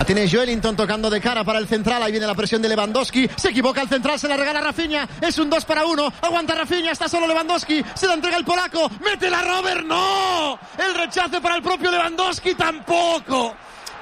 tiene Joelinton tocando de cara para el central. Ahí viene la presión de Lewandowski. Se equivoca el central, se la regala Rafinha. Es un 2-1. Aguanta Rafinha, está solo Lewandowski. Se la entrega el polaco. ¡Mete la Robert! ¡No! El rechace para el propio Lewandowski. Tampoco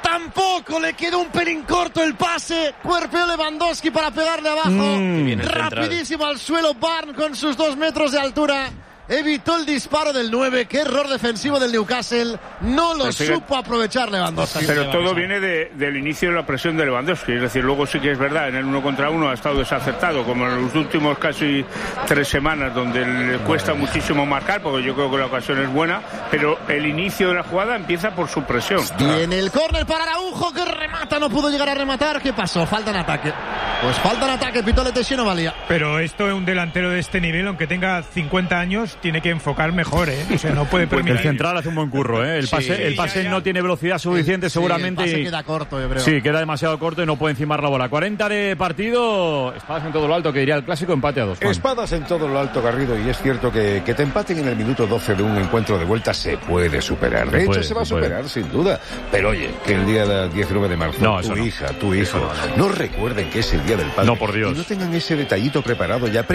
le quedó un pelín corto el pase. Cuerpeó Lewandowski para pegarle abajo. Rapidísimo al suelo Barnes con sus 2 metros de altura. Evitó el disparo del 9. Qué error defensivo del Newcastle. No lo supo aprovechar Lewandowski. Pero todo viene del inicio de la presión de Lewandowski. Es decir, luego sí que es verdad, en el 1 contra 1 ha estado desacertado, como en los últimos casi 3 semanas, donde le cuesta muchísimo marcar, porque yo creo que la ocasión es buena, pero el inicio de la jugada empieza por su presión. Y en el córner para Araujo, que remata, no pudo llegar a rematar. ¿Qué pasó? Falta en ataque. Pues falta en ataque, pitó Letexi, no valía. Pero esto es un delantero de este nivel, aunque tenga 50 años, tiene que enfocar mejor, O sea, no puede permitir. El central hace un buen curro, El pase no tiene velocidad suficiente, seguramente. El pase queda corto, yo creo. Sí, queda demasiado corto y no puede encimar la bola. 40 de partido, espadas en todo lo alto, que diría el clásico, empate a 2. Juan. Espadas en todo lo alto, Garrido, y es cierto que te empaten en el minuto 12 de un encuentro de vuelta se puede superar. De hecho, se va a superar, sin duda. Pero oye, que el día del 19 de marzo, tu hijo, no recuerden que es el día del padre. No, por Dios. Y no tengan ese detallito preparado ya,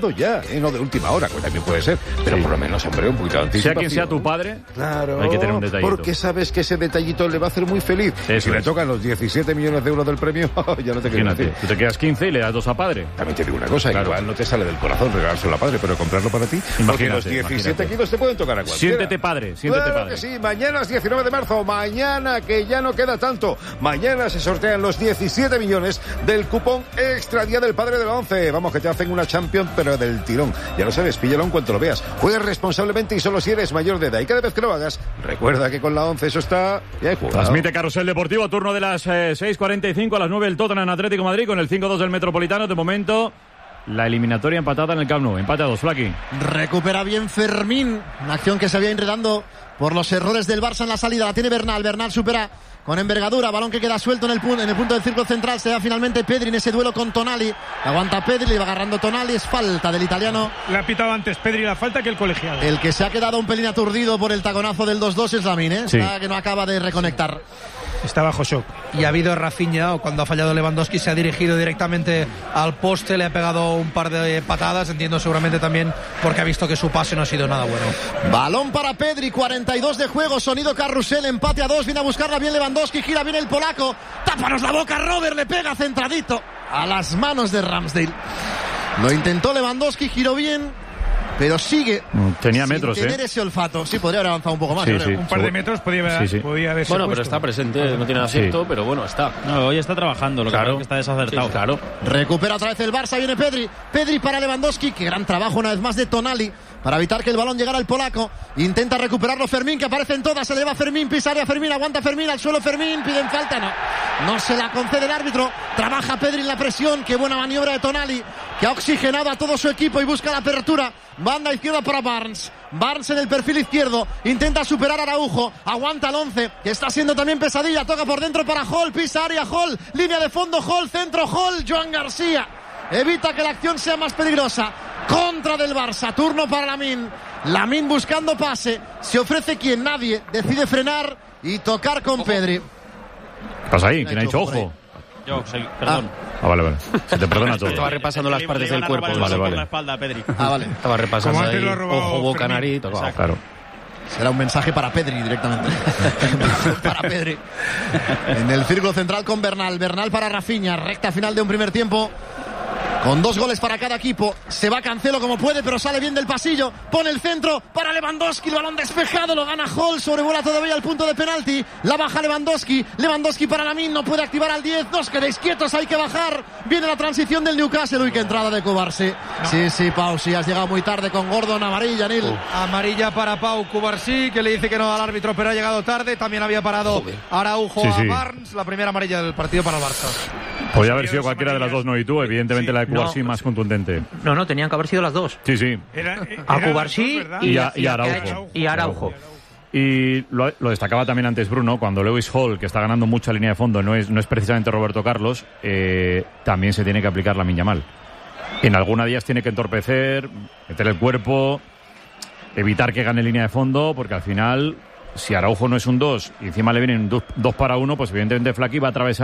no de última hora, que también puede ser, pero por lo menos, hombre, un poquito de anticipación. Sea quien sea tu padre, claro, hay que tener un detallito. Porque sabes que ese detallito le va a hacer muy feliz. Si le tocan los 17 millones de euros del premio, ya no te quedas. Tú te quedas 15 y le das 2 a padre. También te digo una cosa, igual no te sale del corazón regalárselo a padre, pero comprarlo para ti, porque los 17 kilos te pueden tocar a cualquiera. Siéntete padre. Claro que sí, mañana es 19 de marzo, mañana que ya no queda tanto. Mañana se sortean los 17 millones del cupón extra Día del Padre de la 11. Vamos, que te hacen una Champions, pero del tirón. Ya lo sabes, píllalo en cuanto lo veas. Juegues responsablemente y solo si eres mayor de edad. Y cada vez que lo hagas, recuerda que con la 11 eso está ya jugado. Transmite Carrusel Deportivo, turno de las 6:45 a las 9 el Tottenham Atlético Madrid con el 5-2 del Metropolitano. De momento, la eliminatoria empatada en el Camp Nou. Empate a 2, Flaqui. Recupera bien Fermín. Una acción que se había enredando por los errores del Barça en la salida. La tiene Bernal. Bernal supera con envergadura, balón que queda suelto en el punto del círculo central. Se da finalmente Pedri en ese duelo con Tonali. Aguanta Pedri, le va agarrando Tonali. Es falta del italiano. Le ha pitado antes Pedri la falta que el colegiado. El que se ha quedado un pelín aturdido por el taconazo del 2-2 es Lamine, Sí. Está que no acaba de reconectar. Está bajo shock. Y ha habido Rafinha, cuando ha fallado Lewandowski, se ha dirigido directamente al poste, le ha pegado un par de patadas, entiendo seguramente también porque ha visto que su pase no ha sido nada bueno. Balón para Pedri, 42 de juego, sonido Carrusel, empate a 2, viene a buscarla bien Lewandowski, gira bien el polaco, tápanos la boca, Robert le pega centradito a las manos de Ramsdale. Lo intentó Lewandowski, giró bien, pero sigue tenía sin metros, tener ese olfato. Sí, podría haber avanzado un poco más. Sí, Un par de metros podía haberse Bueno, puesto. pero está presente, no tiene asiento, pero bueno, está. No, hoy está trabajando, lo que pasa es que está desacertado. Sí, claro. Recupera otra vez el Barça, viene Pedri. Pedri para Lewandowski, qué gran trabajo una vez más de Tonali para evitar que el balón llegara al polaco. Intenta recuperarlo Fermín, que aparece en todas, se le lleva Fermín, pisaria Fermín, aguanta Fermín, al suelo Fermín, piden falta, no se la concede el árbitro. Trabaja Pedri en la presión, qué buena maniobra de Tonali, que ha oxigenado a todo su equipo y busca la apertura. Banda izquierda para Barnes. Barnes en el perfil izquierdo, intenta superar a Araujo, aguanta el 11, que está siendo también pesadilla, toca por dentro para Hall, pisa área Hall, línea de fondo Hall, centro Hall, Joan García evita que la acción sea más peligrosa. Contra del Barça, turno para Lamine buscando pase, se ofrece quien nadie, decide frenar y tocar con Pedri. ¿Qué pasa ahí? ¿Quién ha dicho ojo? Yo, perdón. Vale. Se te perdona todo. Estaba repasando las partes del cuerpo. Vale. Por la espalda, Pedri. Vale. Estaba repasando ahí, ojo, boca, nariz, tocado. Claro. Será un mensaje para Pedri directamente. Para Pedri. En el círculo central con Bernal. Bernal para Rafinha. Recta final de un primer tiempo. Con 2 goles para cada equipo. Se va Cancelo como puede, pero sale bien del pasillo. Pone el centro para Lewandowski. El balón despejado, lo gana Hall. Sobrevuela todavía el punto de penalti. La baja Lewandowski. Lewandowski para Lamine. No puede activar al 10. No os quedéis quietos, hay que bajar. Viene la transición del Newcastle. Uy, qué entrada de Cubarsí. No. Sí, Pau, sí, has llegado muy tarde con Gordon. Amarilla, Nil. Amarilla para Pau Cubarsí, que le dice que no al árbitro, pero ha llegado tarde. También había parado Araujo a Barnes. La primera amarilla del partido para el Barça. Podría haber sido cualquiera de las dos, no y tú. Evidentemente la de Cubarsí más contundente. No, tenían que haber sido las dos. Sí. A Cubarsí y Araujo. Y Araujo. Y lo destacaba también antes Bruno, cuando Lewis Hall, que está ganando mucha línea de fondo, no es precisamente Roberto Carlos, también se tiene que aplicar Lamine Yamal. En alguna de ellas tiene que entorpecer, meter el cuerpo, evitar que gane línea de fondo, porque al final, si Araujo no es un 2 y encima le vienen 2 para 1, pues evidentemente Flaqui va a atravesar